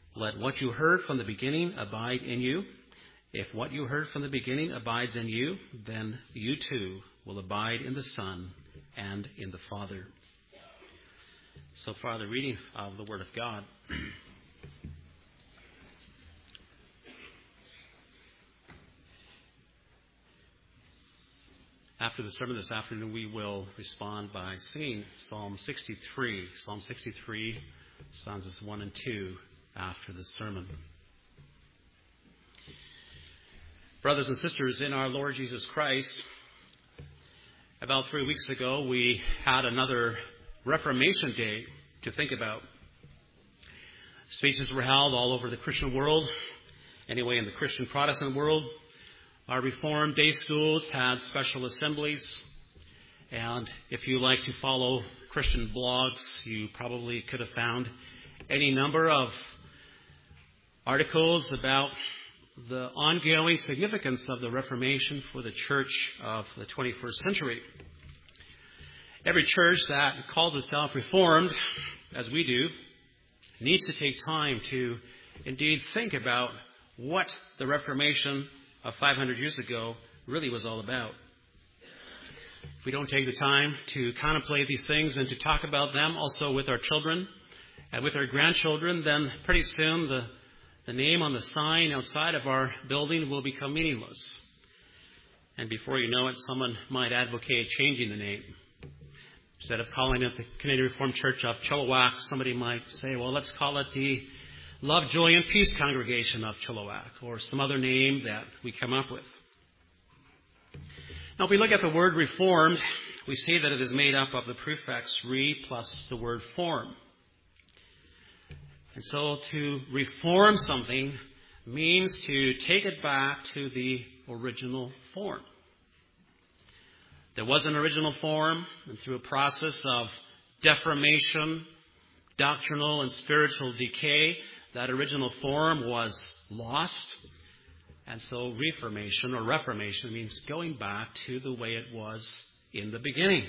Let what you heard from the beginning abide in you. If what you heard from the beginning abides in you, then you too will abide in the Son and in the Father. So far, the reading of the Word of God. After the sermon this afternoon, we will respond by singing Psalm 63. Psalm 63, stanzas 1 and 2 after the sermon. Brothers and sisters in our Lord Jesus Christ, about 3 weeks ago, we had another Reformation Day to think about. Speeches were held all over the Christian world, anyway in the Christian Protestant world. Our Reformed day schools had special assemblies, and if you like to follow Christian blogs, you probably could have found any number of articles about the ongoing significance of the Reformation for the church of the 21st century. Every church that calls itself Reformed, as we do, needs to take time to indeed think about what the Reformation of 500 years ago really was all about. If we don't take the time to contemplate these things and to talk about them also with our children and with our grandchildren, then pretty soon the name on the sign outside of our building will become meaningless. And before you know it, someone might advocate changing the name. Instead of calling it the Canadian Reformed Church of Chilliwack, somebody might say, well, let's call it the Love, Joy, and Peace Congregation of Chilliwack, or some other name that we come up with. Now, if we look at the word reformed, we see that it is made up of the prefix re plus the word form. And so to reform something means to take it back to the original form. There was an original form, and through a process of deformation, doctrinal and spiritual decay, that original form was lost. And so reformation or reformation means going back to the way it was in the beginning.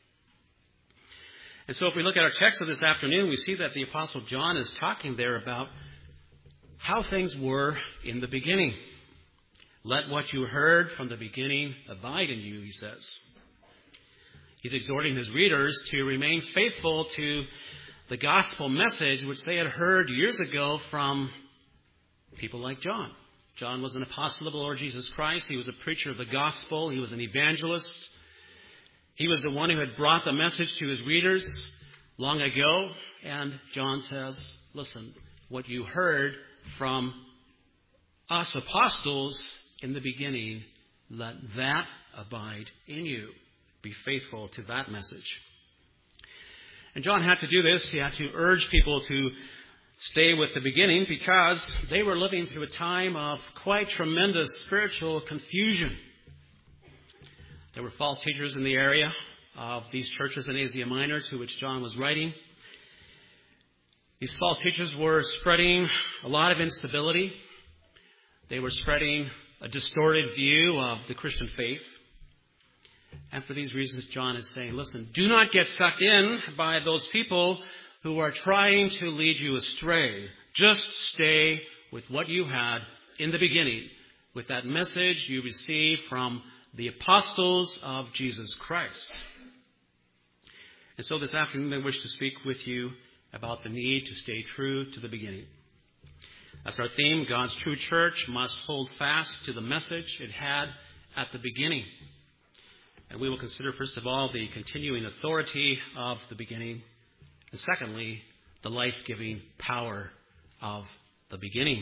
And so if we look at our text of this afternoon, we see that the Apostle John is talking there about how things were in the beginning. Let what you heard from the beginning abide in you, he says. He's exhorting his readers to remain faithful to the gospel message which they had heard years ago from people like John. John was an apostle of the Lord Jesus Christ. He was a preacher of the gospel. He was an evangelist. He was the one who had brought the message to his readers long ago. And John says, listen, what you heard from us apostles in the beginning, let that abide in you. Be faithful to that message. And John had to do this. He had to urge people to stay with the beginning because they were living through a time of quite tremendous spiritual confusion. There were false teachers in the area of these churches in Asia Minor to which John was writing. These false teachers were spreading a lot of instability. They were spreading a distorted view of the Christian faith. And for these reasons, John is saying, listen, do not get sucked in by those people who are trying to lead you astray. Just stay with what you had in the beginning, with that message you received from the apostles of Jesus Christ. And so this afternoon, I wish to speak with you about the need to stay true to the beginning. That's our theme. God's true church must hold fast to the message it had at the beginning. And we will consider, first of all, the continuing authority of the beginning. And secondly, the life-giving power of the beginning.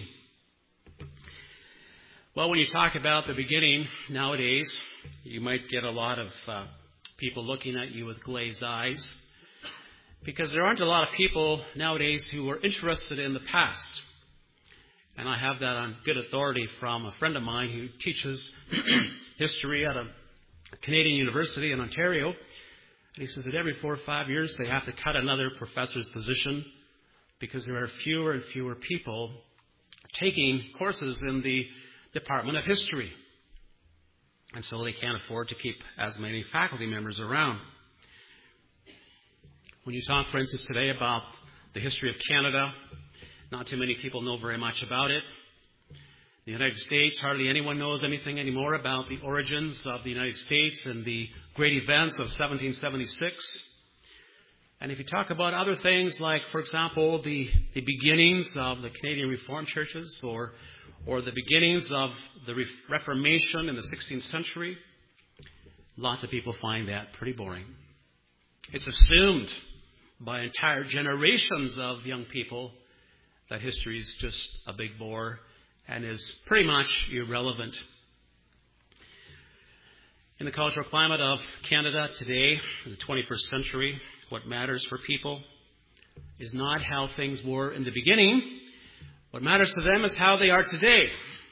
Well, when you talk about the beginning nowadays, you might get a lot of people looking at you with glazed eyes. Because there aren't a lot of people nowadays who are interested in the past. And I have that on good authority from a friend of mine who teaches history at a Canadian University in Ontario. And he says that every 4 or 5 years they have to cut another professor's position because there are fewer and fewer people taking courses in the Department of History. And so they can't afford to keep as many faculty members around. When you talk, for instance, today about the history of Canada, Not too many people know very much about it. In the United States, hardly anyone knows anything anymore about the origins of the United States and the great events of 1776. And if you talk about other things like, for example, the beginnings of the Canadian Reformed churches or the beginnings of the Reformation in the 16th century, lots of people find that pretty boring. It's assumed by entire generations of young people that history is just a big bore and is pretty much irrelevant. In the cultural climate of Canada today, in the 21st century, what matters for people is not how things were in the beginning. What matters to them is how they are today.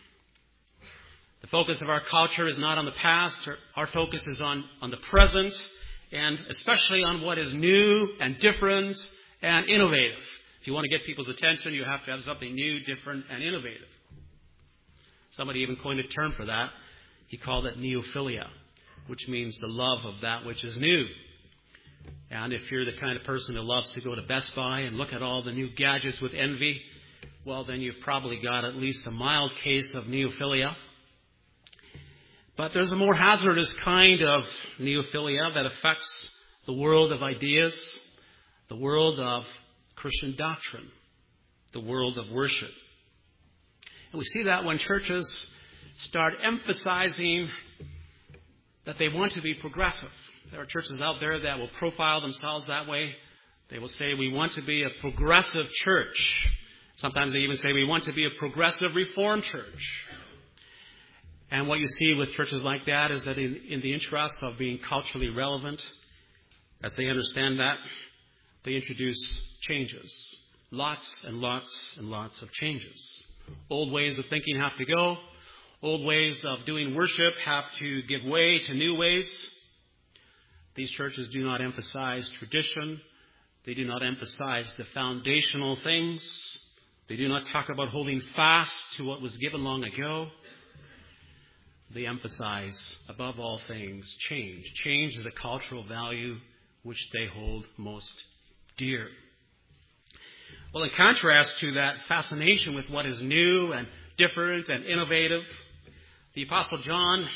The focus of our culture is not on the past. Our focus is on the present, and especially on what is new and different and innovative. If you want to get people's attention, you have to have something new, different, and innovative. Somebody even coined a term for that. He called it neophilia, which means the love of that which is new. And if you're the kind of person who loves to go to Best Buy and look at all the new gadgets with envy, well, then you've probably got at least a mild case of neophilia. But there's a more hazardous kind of neophilia that affects the world of ideas, the world of Christian doctrine, the world of worship. And we see that when churches start emphasizing that they want to be progressive. There are churches out there that will profile themselves that way. They will say, we want to be a progressive church. Sometimes they even say, we want to be a progressive Reformed church. And what you see with churches like that is that in the interest of being culturally relevant, as they understand that, they introduce changes. Lots and lots and lots of changes. Old ways of thinking have to go. Old ways of doing worship have to give way to new ways. These churches do not emphasize tradition. They do not emphasize the foundational things. They do not talk about holding fast to what was given long ago. They emphasize, above all things, change. Change is a cultural value which they hold most dear. Well, in contrast to that fascination with what is new and different and innovative, the Apostle John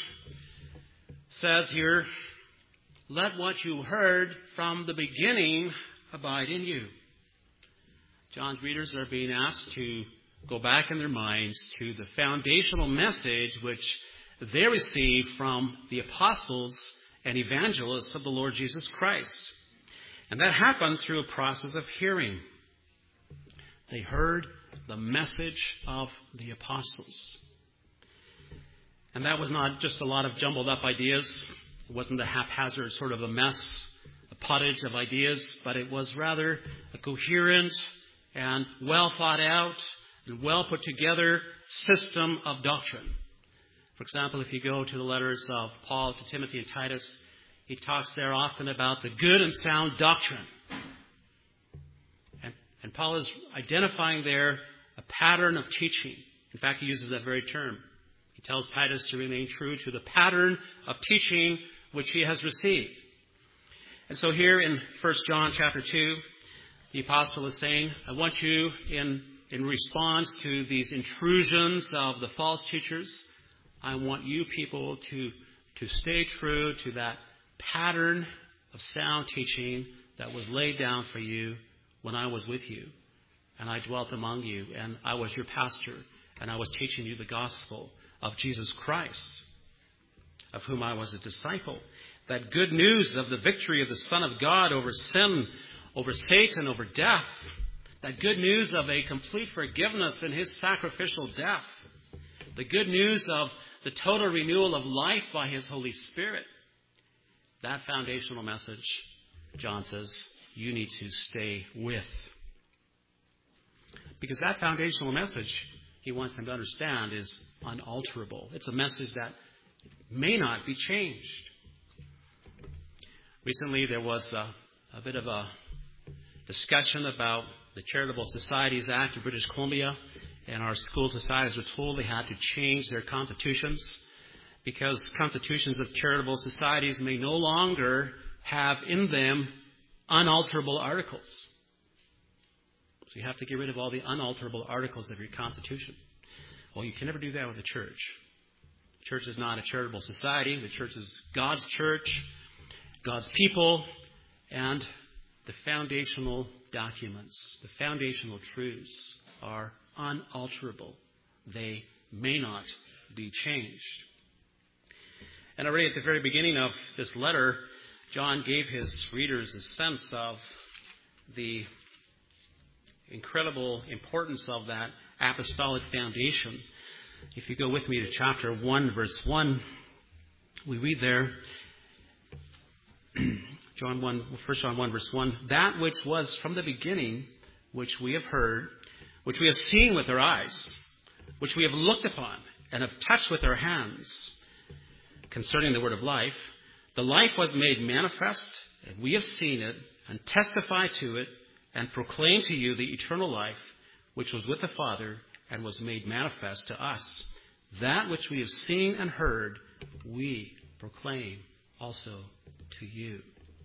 says here, let what you heard from the beginning abide in you. John's readers are being asked to go back in their minds to the foundational message which they received from the apostles and evangelists of the Lord Jesus Christ. And that happened through a process of hearing. They heard the message of the apostles. And that was not just a lot of jumbled up ideas. It wasn't a haphazard sort of a mess, a pottage of ideas, but it was rather a coherent and well thought out and well put together system of doctrine. For example, if you go to the letters of Paul to Timothy and Titus, he talks there often about the good and sound doctrine. And Paul is identifying there a pattern of teaching. In fact, he uses that very term. He tells Titus to remain true to the pattern of teaching which he has received. And so here in 1 John chapter 2, the apostle is saying, I want you in response to these intrusions of the false teachers, I want you people to stay true to that pattern of sound teaching that was laid down for you when I was with you and I dwelt among you and I was your pastor and I was teaching you the gospel of Jesus Christ, of whom I was a disciple. That good news of the victory of the Son of God over sin, over Satan, over death. That good news of a complete forgiveness in his sacrificial death. The good news of the total renewal of life by his Holy Spirit. That foundational message, John says, you need to stay with. Because that foundational message, he wants them to understand, is unalterable. It's a message that may not be changed. Recently, there was a bit of a discussion about the Charitable Societies Act of British Columbia, and our school societies were told they had to change their constitutions because constitutions of charitable societies may no longer have in them unalterable articles. So you have to get rid of all the unalterable articles of your constitution. Well, you can never do that with the church. The church is not a charitable society. The church is God's church, God's people, and the foundational documents, the foundational truths are unalterable. They may not be changed. And already at the very beginning of this letter, John gave his readers a sense of the incredible importance of that apostolic foundation. If you go with me to chapter 1, verse 1, we read there, 1 John 1, verse 1, that which was from the beginning, which we have heard, which we have seen with our eyes, which we have looked upon and have touched with our hands, concerning the word of life. The life was made manifest, and we have seen it, and testify to it, and proclaim to you the eternal life, which was with the Father, and was made manifest to us. That which we have seen and heard, we proclaim also to you.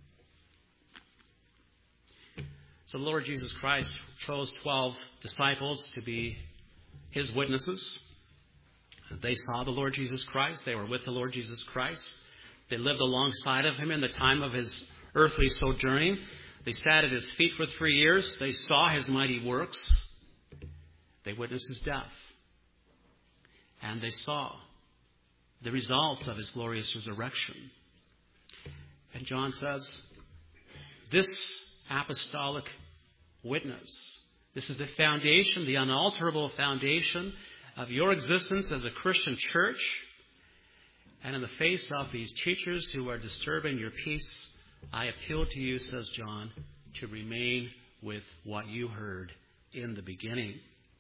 So the Lord Jesus Christ chose 12 disciples to be his witnesses. They saw the Lord Jesus Christ. They were with the Lord Jesus Christ. They lived alongside of him in the time of his earthly sojourning. They sat at his feet for 3 years. They saw his mighty works. They witnessed his death. And they saw the results of his glorious resurrection. And John says, this apostolic witness, this is the foundation, the unalterable foundation of your existence as a Christian church. And in the face of these teachers who are disturbing your peace, I appeal to you, says John, to remain with what you heard in the beginning.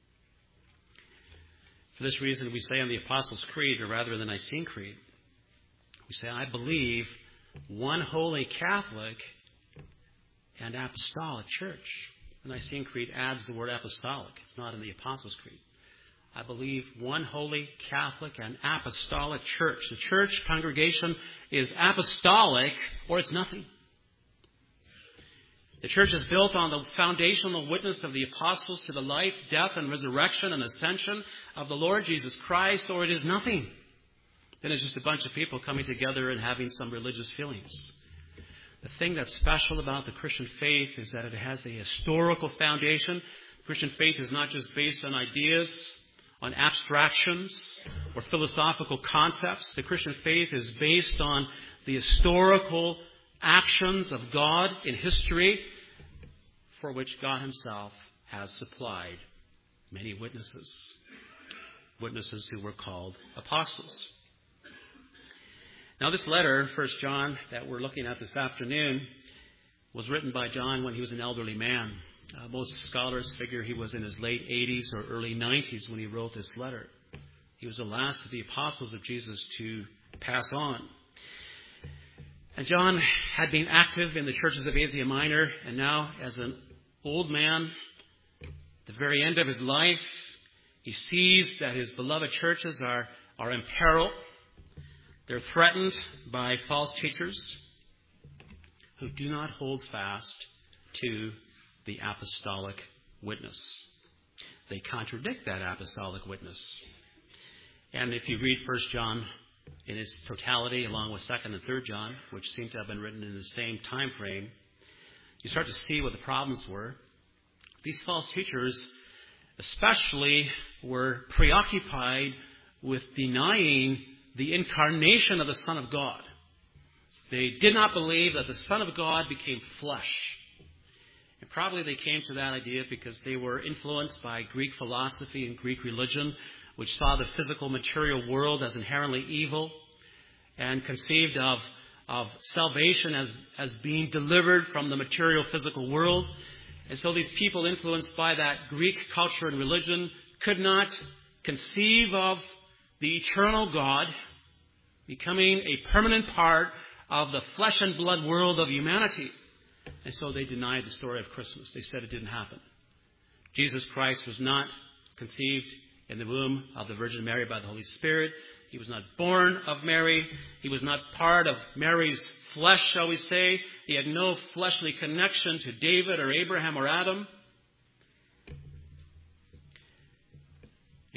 For this reason, we say in the Apostles' Creed, or rather in the Nicene Creed, we say, I believe one holy Catholic and apostolic church. The Nicene Creed adds the word apostolic. It's not in the Apostles' Creed. I believe one holy Catholic and apostolic church. The church congregation is apostolic, or it's nothing. The church is built on the foundational witness of the apostles to the life, death, and resurrection and ascension of the Lord Jesus Christ, or it is nothing. Then it's just a bunch of people coming together and having some religious feelings. The thing that's special about the Christian faith is that it has a historical foundation. Christian faith is not just based on ideas, on abstractions, or philosophical concepts. The Christian faith is based on the historical actions of God in history, for which God himself has supplied many witnesses. Witnesses who were called apostles. Now this letter, 1 John, that we're looking at this afternoon, was written by John when he was an elderly man. Most scholars figure he was in his late 80s or early 90s when he wrote this letter. He was the last of the apostles of Jesus to pass on. And John had been active in the churches of Asia Minor, and now as an old man, at the very end of his life, he sees that his beloved churches are in peril. They're threatened by false teachers who do not hold fast to the apostolic witness. They contradict that apostolic witness. And if you read 1 John in its totality, along with 2 and 3 John, which seem to have been written in the same time frame, you start to see what the problems were. These false teachers especially were preoccupied with denying the incarnation of the Son of God. They did not believe that the Son of God became flesh. And probably they came to that idea because they were influenced by Greek philosophy and Greek religion, which saw the physical material world as inherently evil and conceived of salvation as being delivered from the material physical world. And so these people influenced by that Greek culture and religion could not conceive of the eternal God becoming a permanent part of the flesh and blood world of humanity. And so they denied the story of Christmas. They said it didn't happen. Jesus Christ was not conceived in the womb of the Virgin Mary by the Holy Spirit. He was not born of Mary. He was not part of Mary's flesh, shall we say. He had no fleshly connection to David or Abraham or Adam.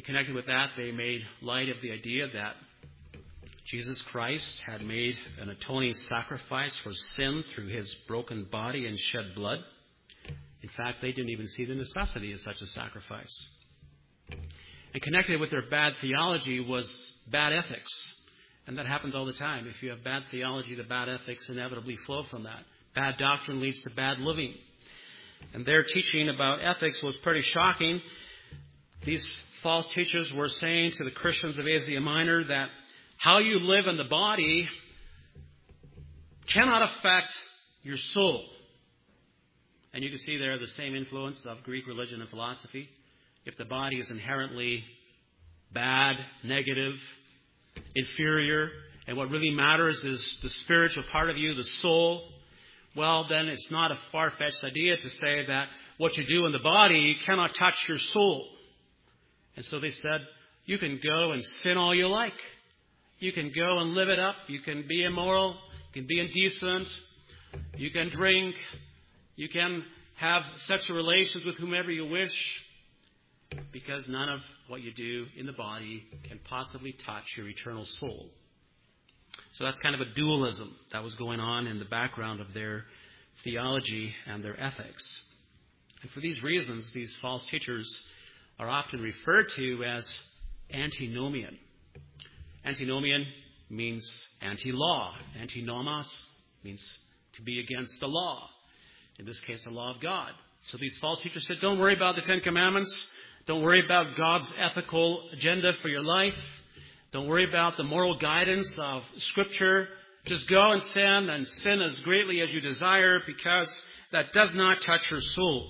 connected with that, they made light of the idea that Jesus Christ had made an atoning sacrifice for sin through his broken body and shed blood. In fact, they didn't even see the necessity of such a sacrifice. And connected with their bad theology was bad ethics. And that happens all the time. If you have bad theology, the bad ethics inevitably flow from that. Bad doctrine leads to bad living. And their teaching about ethics was pretty shocking. These false teachers were saying to the Christians of Asia Minor that how you live in the body cannot affect your soul. And you can see there the same influence of Greek religion and philosophy. If the body is inherently bad, negative, inferior, and what really matters is the spiritual part of you, the soul, well, then it's not a far-fetched idea to say that what you do in the body cannot touch your soul. And so they said, you can go and sin all you like. You can go and live it up. You can be immoral. You can be indecent. You can drink. You can have sexual relations with whomever you wish, because none of what you do in the body can possibly touch your eternal soul. So that's kind of a dualism that was going on in the background of their theology and their ethics. And for these reasons, these false teachers are often referred to as antinomian. Antinomian means anti-law. Antinomos means to be against the law. In this case, the law of God. So these false teachers said, don't worry about the Ten Commandments. Don't worry about God's ethical agenda for your life. Don't worry about the moral guidance of Scripture. Just go and sin as greatly as you desire, because that does not touch your soul.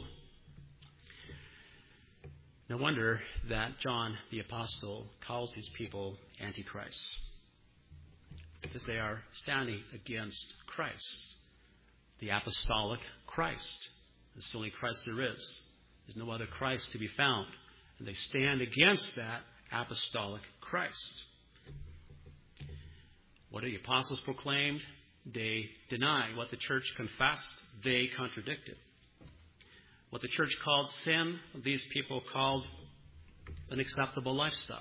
No wonder that John the Apostle calls these people antichrists, because they are standing against Christ, the apostolic Christ. It's the only Christ there is. There's no other Christ to be found. And they stand against that apostolic Christ. What the apostles proclaimed, they deny. What the church confessed, they contradicted. What the church called sin, these people called an acceptable lifestyle.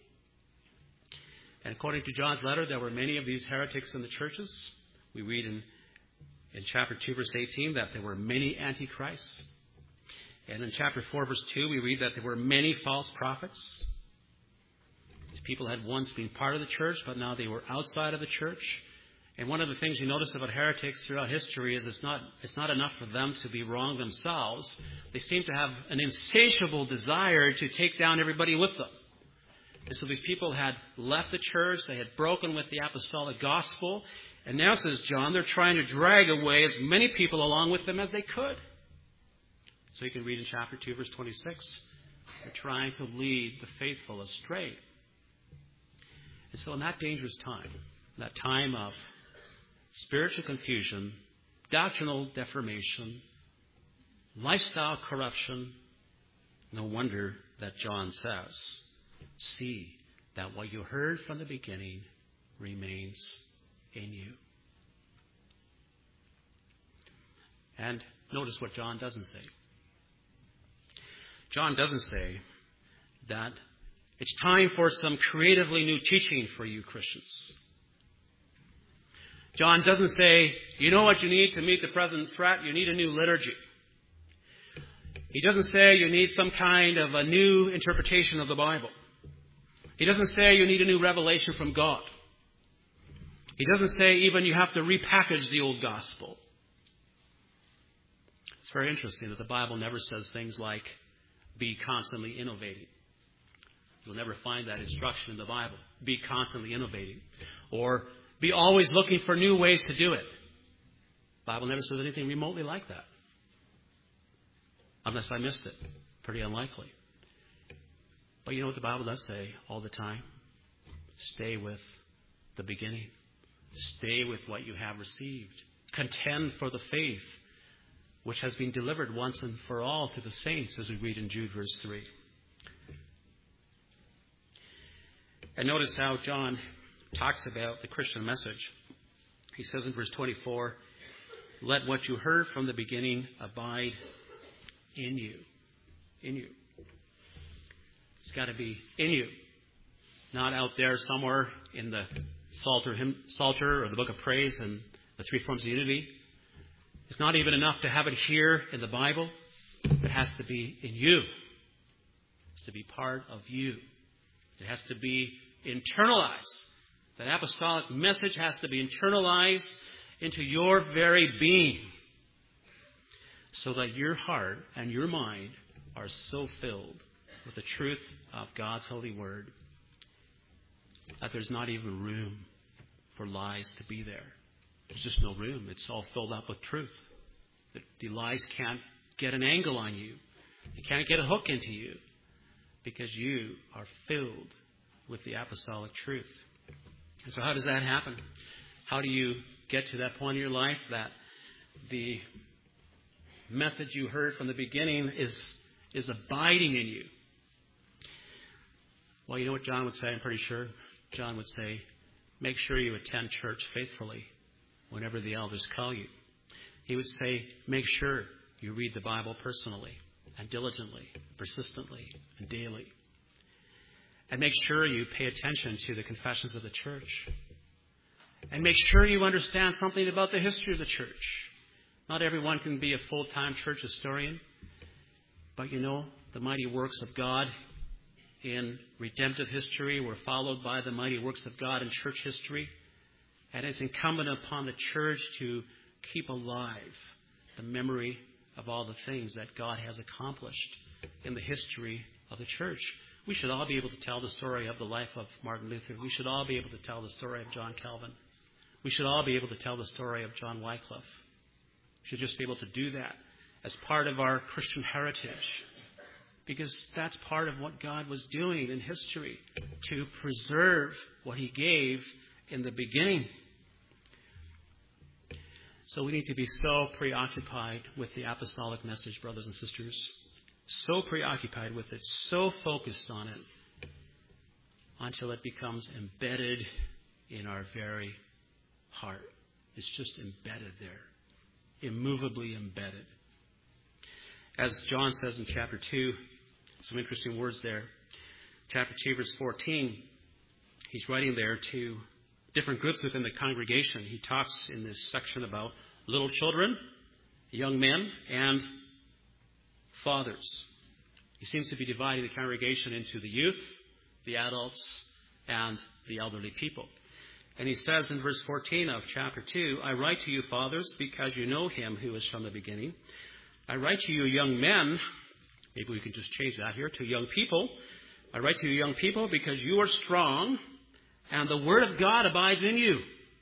And according to John's letter, there were many of these heretics in the churches. We read in chapter 2, verse 18, that there were many antichrists. And in chapter 4, verse 2, we read that there were many false prophets. These people had once been part of the church, but now they were outside of the church. And one of the things you notice about heretics throughout history is it's not enough for them to be wrong themselves. They seem to have an insatiable desire to take down everybody with them. And so these people had left the church. They had broken with the apostolic gospel. And now, says John, they're trying to drag away as many people along with them as they could. So you can read in chapter 2, verse 26. They're trying to lead the faithful astray. And so in that dangerous time, that time of spiritual confusion, doctrinal deformation, lifestyle corruption, no wonder that John says, see that what you heard from the beginning remains in you. And notice what John doesn't say. John doesn't say that it's time for some creatively new teaching for you Christians. John doesn't say, you know what you need to meet the present threat? You need a new liturgy. He doesn't say you need some kind of a new interpretation of the Bible. He doesn't say you need a new revelation from God. He doesn't say even you have to repackage the old gospel. It's very interesting that the Bible never says things like, be constantly innovating. You'll never find that instruction in the Bible. Be constantly innovating. Or be always looking for new ways to do it. The Bible never says anything remotely like that. Unless I missed it. Pretty unlikely. But you know what the Bible does say all the time? Stay with the beginning. Stay with what you have received. Contend for the faith which has been delivered once and for all to the saints, as we read in Jude verse 3. And notice how John talks about the Christian message. He says in verse 24, let what you heard from the beginning abide in you. In you. It's got to be in you, not out there somewhere in the Psalter or the Book of Praise and the three forms of unity. It's not even enough to have it here in the Bible. It has to be in you. It has to be part of you. It has to be internalized. That apostolic message has to be internalized into your very being, so that your heart and your mind are so filled with the truth of God's holy word that there's not even room for lies to be there. There's just no room. It's all filled up with truth. The lies can't get an angle on you. They can't get a hook into you, because you are filled with the apostolic truth. And so how does that happen? How do you get to that point in your life that the message you heard from the beginning is abiding in you? Well, you know what John would say, I'm pretty sure? John would say, make sure you attend church faithfully whenever the elders call you. He would say, make sure you read the Bible personally and diligently, persistently, and daily. And make sure you pay attention to the confessions of the church. And make sure you understand something about the history of the church. Not everyone can be a full-time church historian. But you know, the mighty works of God in redemptive history were followed by the mighty works of God in church history. And it's incumbent upon the church to keep alive the memory of all the things that God has accomplished in the history of the church. We should all be able to tell the story of the life of Martin Luther. We should all be able to tell the story of John Calvin. We should all be able to tell the story of John Wycliffe. We should just be able to do that as part of our Christian heritage, because that's part of what God was doing in history, to preserve what He gave in the beginning. So we need to be so preoccupied with the apostolic message, brothers and sisters. So preoccupied with it, so focused on it, until it becomes embedded in our very heart. It's just embedded there, immovably embedded. As John says in chapter 2, some interesting words there. Chapter 2, verse 14, he's writing there to different groups within the congregation. He talks in this section about little children, young men, and fathers. He seems to be dividing the congregation into the youth, the adults, and the elderly people. And he says in verse 14 of chapter 2, I write to you, fathers, because you know Him who is from the beginning. I write to you, young men. Maybe we can just change that here to young people. I write to you, young people, because you are strong, and the word of God abides in you.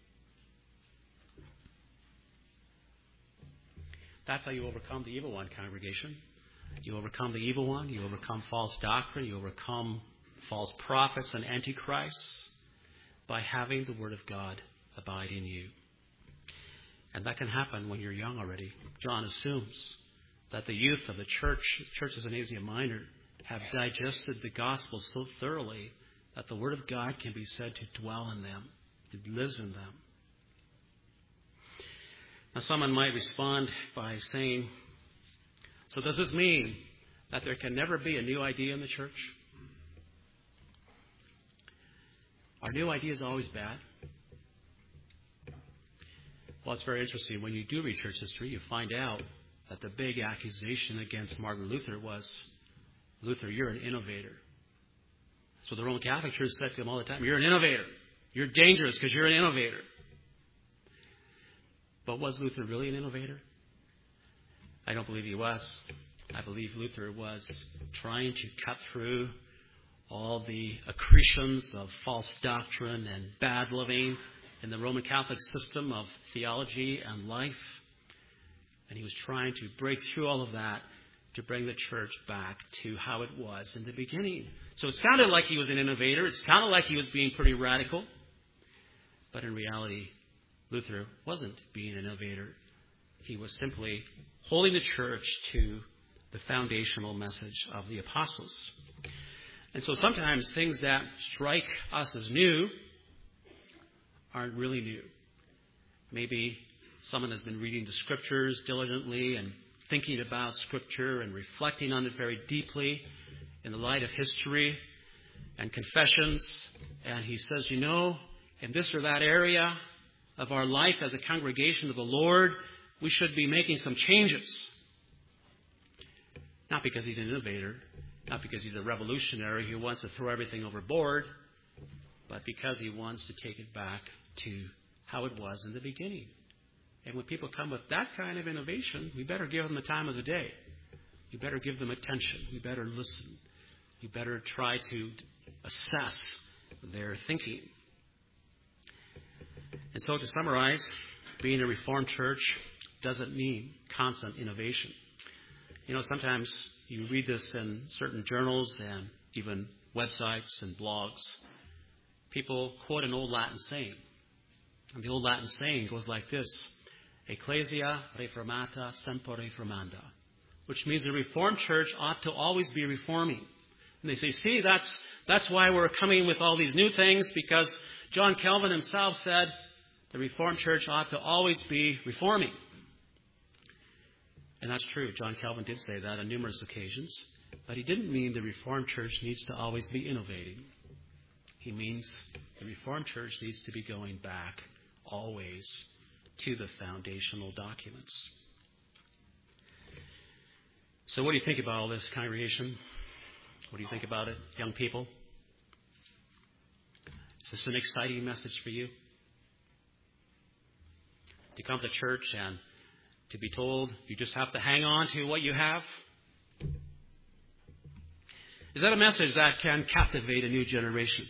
That's how you overcome the evil one, congregation. You overcome the evil one. You overcome false doctrine. You overcome false prophets and antichrists by having the word of God abide in you. And that can happen when you're young already. John assumes that the youth of the churches in Asia Minor, have digested the gospel so thoroughly that the word of God can be said to dwell in them. It lives in them. Now, someone might respond by saying, so does this mean that there can never be a new idea in the church? Are new ideas always bad? Well, it's very interesting. When you do read church history, you find out that the big accusation against Martin Luther was, Luther, you're an innovator. So the Roman Catholic Church said to him all the time, you're an innovator. You're dangerous because you're an innovator. But was Luther really an innovator? I don't believe he was. I believe Luther was trying to cut through all the accretions of false doctrine and bad living in the Roman Catholic system of theology and life. And he was trying to break through all of that to bring the church back to how it was in the beginning. So it sounded like he was an innovator. It sounded like he was being pretty radical. But in reality, Luther wasn't being an innovator. He was simply holding the church to the foundational message of the apostles. And so sometimes things that strike us as new aren't really new. Maybe someone has been reading the Scriptures diligently and thinking about Scripture and reflecting on it very deeply. in the light of history and confessions. And he says, in this or that area of our life as a congregation of the Lord, we should be making some changes. Not because he's an innovator, not because he's a revolutionary who wants to throw everything overboard, but because he wants to take it back to how it was in the beginning. And when people come with that kind of innovation, we better give them the time of the day. We better give them attention. We better listen. We better try to assess their thinking. And so to summarize, being a Reformed church doesn't mean constant innovation. Sometimes you read this in certain journals and even websites and blogs. People quote an old Latin saying. And the old Latin saying goes like this: Ecclesia reformata semper reformanda, which means the Reformed church ought to always be reforming. And they say, see, that's why we're coming with all these new things, because John Calvin himself said the Reformed church ought to always be reforming. And that's true. John Calvin did say that on numerous occasions. But he didn't mean the Reformed church needs to always be innovating. He means the Reformed church needs to be going back always to the foundational documents. So what do you think about all this, congregation? What do you think about it, young people? Is this an exciting message for you? To come to church and to be told you just have to hang on to what you have? Is that a message that can captivate a new generation?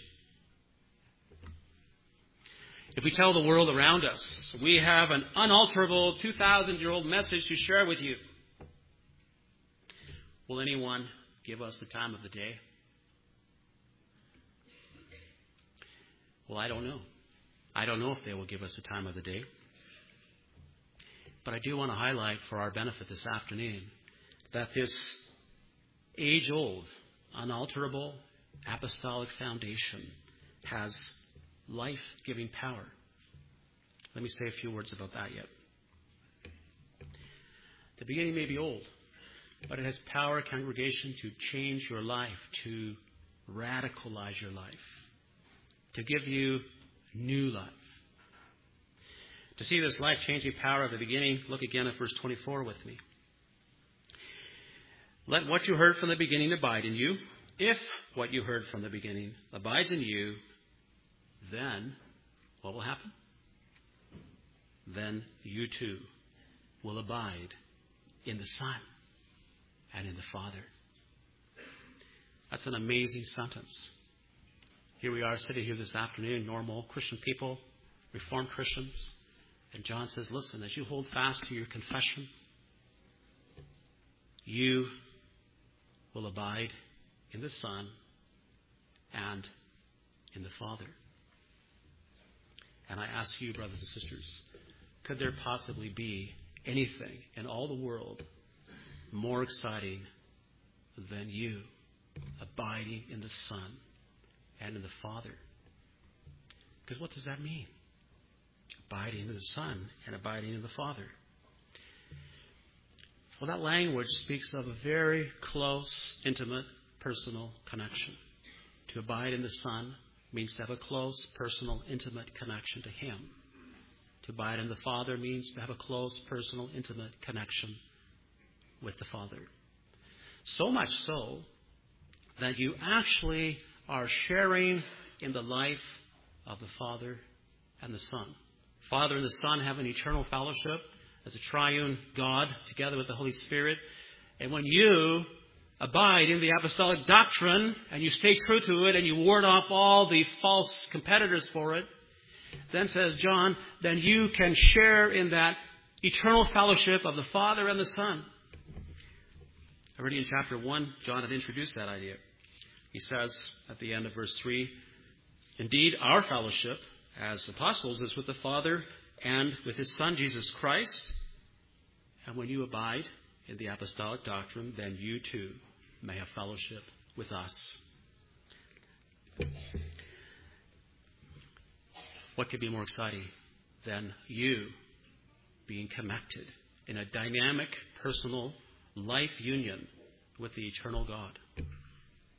If we tell the world around us, we have an unalterable 2,000-year-old message to share with you, will anyone give us the time of the day? Well, I don't know. I don't know if they will give us the time of the day. But I do want to highlight for our benefit this afternoon that this age-old, unalterable, apostolic foundation has life-giving power. Let me say a few words about that yet. The beginning may be old, but it has power, congregation, to change your life, to radicalize your life, to give you new life. To see this life-changing power of the beginning, look again at verse 24 with me. Let what you heard from the beginning abide in you. If what you heard from the beginning abides in you, then what will happen? Then you too will abide in the Son and in the Father. That's an amazing sentence. Here we are sitting here this afternoon, normal Christian people, Reformed Christians. And John says, listen, as you hold fast to your confession, you will abide in the Son and in the Father. And I ask you, brothers and sisters, could there possibly be anything in all the world more exciting than you abiding in the Son and in the Father? Because what does that mean? Abiding in the Son and abiding in the Father. Well, that language speaks of a very close, intimate, personal connection. To abide in the Son means to have a close, personal, intimate connection to Him. To abide in the Father means to have a close, personal, intimate connection with the Father. So much so that you actually are sharing in the life of the Father and the Son. Father and the Son have an eternal fellowship as a triune God together with the Holy Spirit. And when you abide in the apostolic doctrine and you stay true to it and you ward off all the false competitors for it, then says John, then you can share in that eternal fellowship of the Father and the Son. Already in chapter 1, John had introduced that idea. He says at the end of verse 3, indeed, our fellowship as apostles is with the Father and with His Son, Jesus Christ. And when you abide in the apostolic doctrine, then you too may have fellowship with us. What could be more exciting than you being connected in a dynamic, personal life union with the eternal God?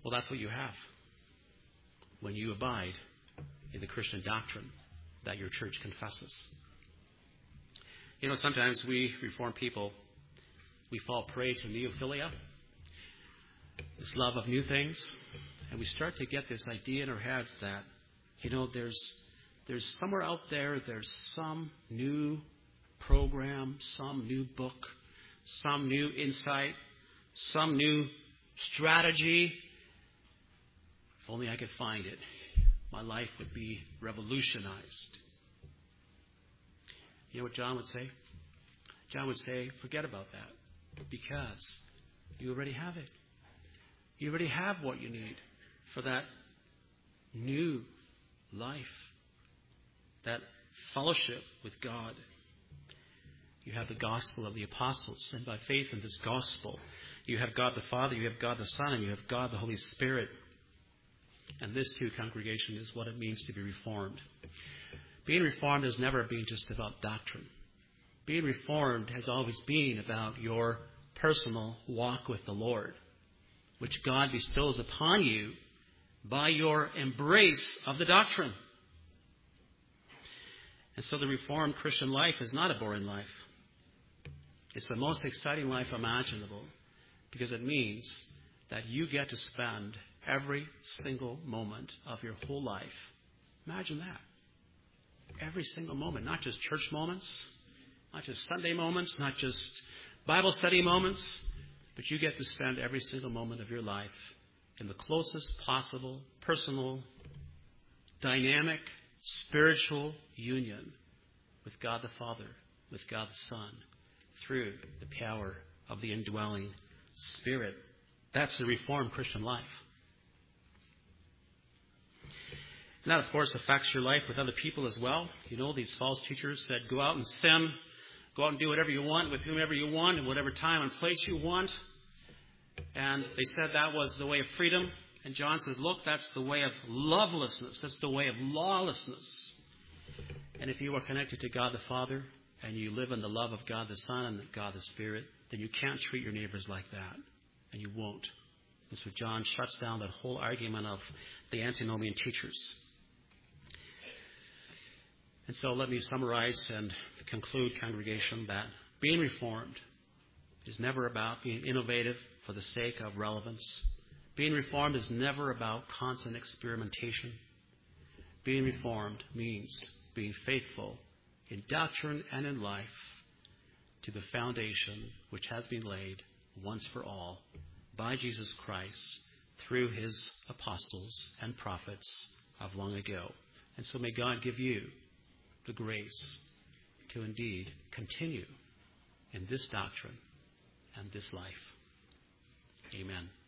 Well, that's what you have when you abide in the Christian doctrine that your church confesses. You know, sometimes we Reformed people, we fall prey to neophilia, this love of new things, and we start to get this idea in our heads that, you know, there's somewhere out there, there's some new program, some new book, some new insight, some new strategy. If only I could find it, my life would be revolutionized. You know what John would say? John would say, forget about that, because you already have it. You already have what you need for that new life, that fellowship with God. You have the gospel of the apostles, and by faith in this gospel, you have God the Father, you have God the Son, and you have God the Holy Spirit. And this, too, congregation, is what it means to be reformed. Being reformed has never been just about doctrine. Being reformed has always been about your personal walk with the Lord, which God bestows upon you by your embrace of the doctrine. And so the Reformed Christian life is not a boring life. It's the most exciting life imaginable, because it means that you get to spend every single moment of your whole life. Imagine that. Every single moment, not just church moments, not just Sunday moments, not just Bible study moments, but you get to spend every single moment of your life in the closest possible personal, dynamic, spiritual union with God the Father, with God the Son, through the power of the indwelling Spirit. That's the Reformed Christian life. And that, of course, affects your life with other people as well. You know, these false teachers said, go out and sin, go out and do whatever you want with whomever you want in whatever time and place you want. And they said that was the way of freedom. And John says, look, that's the way of lovelessness. That's the way of lawlessness. And if you are connected to God the Father and you live in the love of God the Son and God the Spirit, then you can't treat your neighbors like that. And you won't. And so John shuts down that whole argument of the antinomian teachers. And so let me summarize and conclude, congregation, that being reformed is never about being innovative for the sake of relevance. Being reformed is never about constant experimentation. Being reformed means being faithful in doctrine and in life to the foundation which has been laid once for all by Jesus Christ through his apostles and prophets of long ago. And so may God give you the grace to indeed continue in this doctrine and this life. Amen.